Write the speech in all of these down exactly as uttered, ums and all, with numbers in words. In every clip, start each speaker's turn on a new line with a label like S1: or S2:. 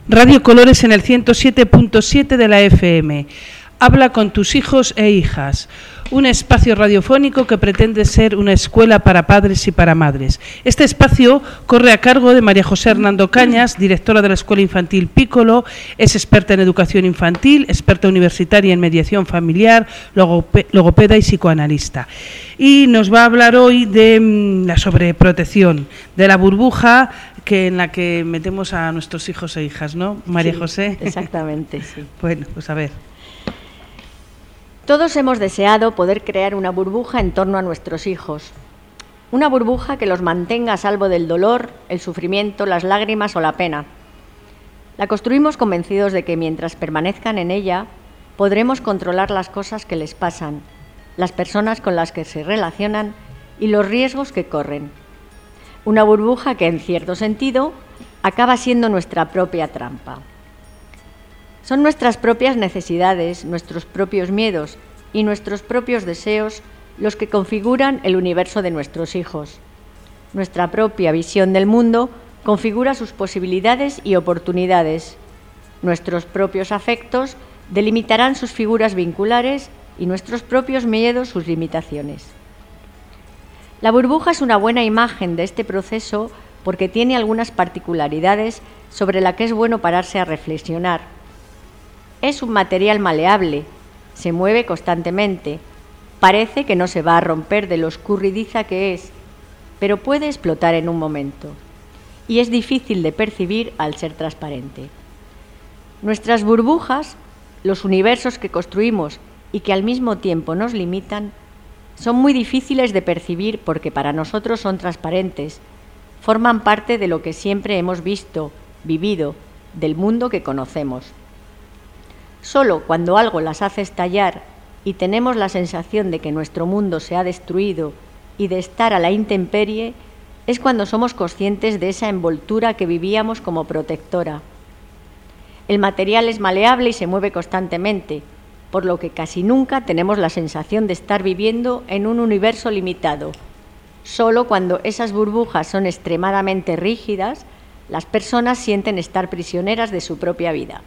S1: Radio Colores en el ciento siete punto siete de la F M. Habla con tus hijos e hijas. Un espacio radiofónico que pretende ser una escuela para padres y para madres. Este espacio corre a cargo de María José Hernando Cañas, directora de la Escuela Infantil Piccolo, es experta en educación infantil, experta universitaria en mediación familiar, logopeda y psicoanalista. Y nos va a hablar hoy de mmm, la sobreprotección, de la burbuja que en la que metemos a nuestros hijos e hijas, ¿no, María
S2: Sí,
S1: José?
S2: Exactamente, sí.
S1: Bueno, pues a ver.
S2: Todos hemos deseado poder crear una burbuja en torno a nuestros hijos. Una burbuja que los mantenga a salvo del dolor, el sufrimiento, las lágrimas o la pena. La construimos convencidos de que mientras permanezcan en ella, podremos controlar las cosas que les pasan, las personas con las que se relacionan y los riesgos que corren. Una burbuja que, en cierto sentido, acaba siendo nuestra propia trampa. Son nuestras propias necesidades, nuestros propios miedos y nuestros propios deseos los que configuran el universo de nuestros hijos. Nuestra propia visión del mundo configura sus posibilidades y oportunidades. Nuestros propios afectos delimitarán sus figuras vinculares y nuestros propios miedos sus limitaciones. La burbuja es una buena imagen de este proceso porque tiene algunas particularidades sobre las que es bueno pararse a reflexionar. Es un material maleable, se mueve constantemente, parece que no se va a romper de lo escurridiza que es, pero puede explotar en un momento, y es difícil de percibir al ser transparente. Nuestras burbujas, los universos que construimos y que al mismo tiempo nos limitan, son muy difíciles de percibir porque para nosotros son transparentes, forman parte de lo que siempre hemos visto, vivido, del mundo que conocemos. Solo cuando algo las hace estallar y tenemos la sensación de que nuestro mundo se ha destruido y de estar a la intemperie, es cuando somos conscientes de esa envoltura que vivíamos como protectora. El material es maleable y se mueve constantemente, por lo que casi nunca tenemos la sensación de estar viviendo en un universo limitado. Solo cuando esas burbujas son extremadamente rígidas, las personas sienten estar prisioneras de su propia vida.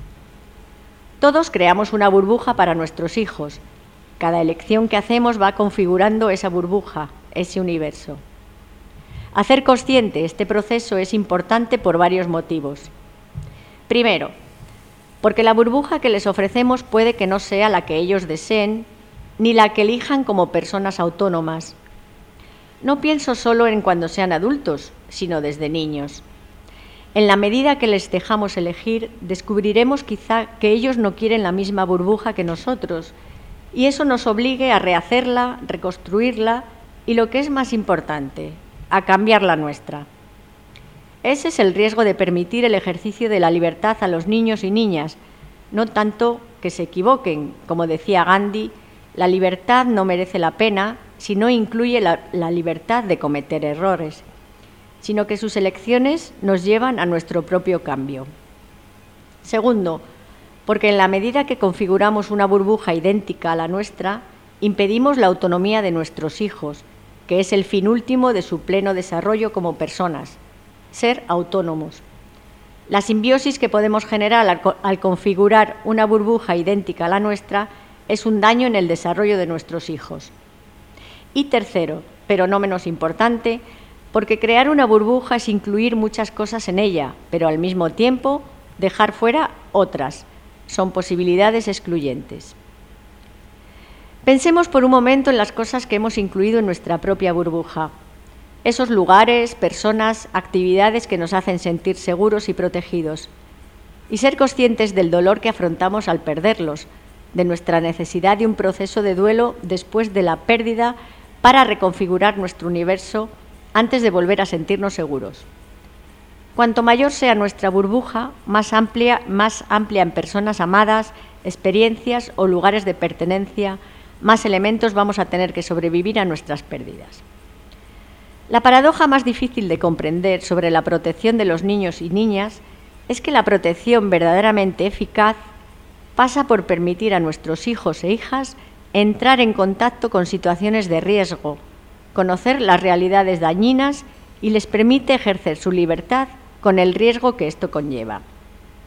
S2: Todos creamos una burbuja para nuestros hijos. Cada elección que hacemos va configurando esa burbuja, ese universo. Hacer consciente este proceso es importante por varios motivos. Primero, porque la burbuja que les ofrecemos puede que no sea la que ellos deseen, ni la que elijan como personas autónomas. No pienso solo en cuando sean adultos, sino desde niños. En la medida que les dejamos elegir, descubriremos quizá que ellos no quieren la misma burbuja que nosotros, y eso nos obligue a rehacerla, reconstruirla y, lo que es más importante, a cambiar la nuestra. Ese es el riesgo de permitir el ejercicio de la libertad a los niños y niñas, no tanto que se equivoquen. Como decía Gandhi, la libertad no merece la pena si no incluye la, la libertad de cometer errores, sino que sus elecciones nos llevan a nuestro propio cambio. Segundo, porque en la medida que configuramos una burbuja idéntica a la nuestra, impedimos la autonomía de nuestros hijos, que es el fin último de su pleno desarrollo como personas, ser autónomos. La simbiosis que podemos generar al, al configurar una burbuja idéntica a la nuestra es un daño en el desarrollo de nuestros hijos. Y tercero, pero no menos importante, porque crear una burbuja es incluir muchas cosas en ella, pero al mismo tiempo dejar fuera otras. Son posibilidades excluyentes. Pensemos por un momento en las cosas que hemos incluido en nuestra propia burbuja. Esos lugares, personas, actividades que nos hacen sentir seguros y protegidos. Y ser conscientes del dolor que afrontamos al perderlos, de nuestra necesidad de un proceso de duelo después de la pérdida para reconfigurar nuestro universo antes de volver a sentirnos seguros. Cuanto mayor sea nuestra burbuja, más amplia, más amplia en personas amadas, experiencias o lugares de pertenencia, más elementos vamos a tener que sobrevivir a nuestras pérdidas. La paradoja más difícil de comprender sobre la protección de los niños y niñas es que la protección verdaderamente eficaz pasa por permitir a nuestros hijos e hijas entrar en contacto con situaciones de riesgo, conocer las realidades dañinas y les permite ejercer su libertad con el riesgo que esto conlleva.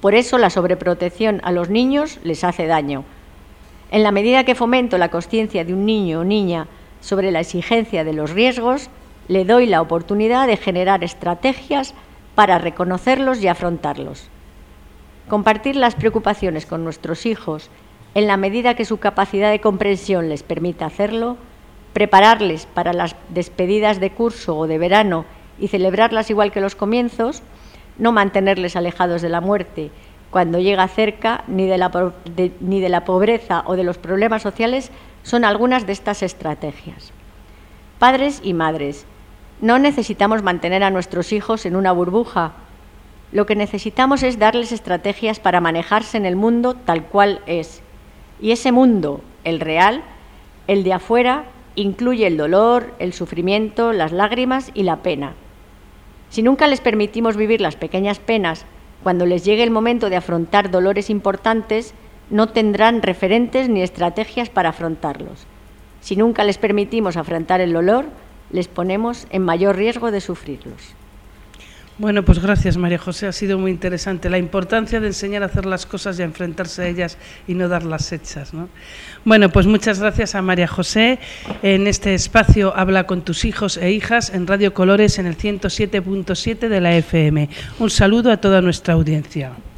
S2: Por eso la sobreprotección a los niños les hace daño. En la medida que fomento la consciencia de un niño o niña sobre la exigencia de los riesgos, le doy la oportunidad de generar estrategias para reconocerlos y afrontarlos. Compartir las preocupaciones con nuestros hijos en la medida que su capacidad de comprensión les permita hacerlo, prepararles para las despedidas de curso o de verano y celebrarlas igual que los comienzos, no mantenerles alejados de la muerte cuando llega cerca, ni de la, de, ni de la pobreza o de los problemas sociales, son algunas de estas estrategias. Padres y madres, no necesitamos mantener a nuestros hijos en una burbuja. Lo que necesitamos es darles estrategias para manejarse en el mundo tal cual es. Y ese mundo, el real, el de afuera, incluye el dolor, el sufrimiento, las lágrimas y la pena. Si nunca les permitimos vivir las pequeñas penas, cuando les llegue el momento de afrontar dolores importantes, no tendrán referentes ni estrategias para afrontarlos. Si nunca les permitimos afrontar el dolor, les ponemos en mayor riesgo de sufrirlos.
S1: Bueno, pues gracias, María José, ha sido muy interesante la importancia de enseñar a hacer las cosas y a enfrentarse a ellas y no darlas hechas, ¿no? Bueno, pues muchas gracias a María José en este espacio Habla con tus hijos e hijas en Radio Colores en el ciento siete punto siete de la F M. Un saludo a toda nuestra audiencia.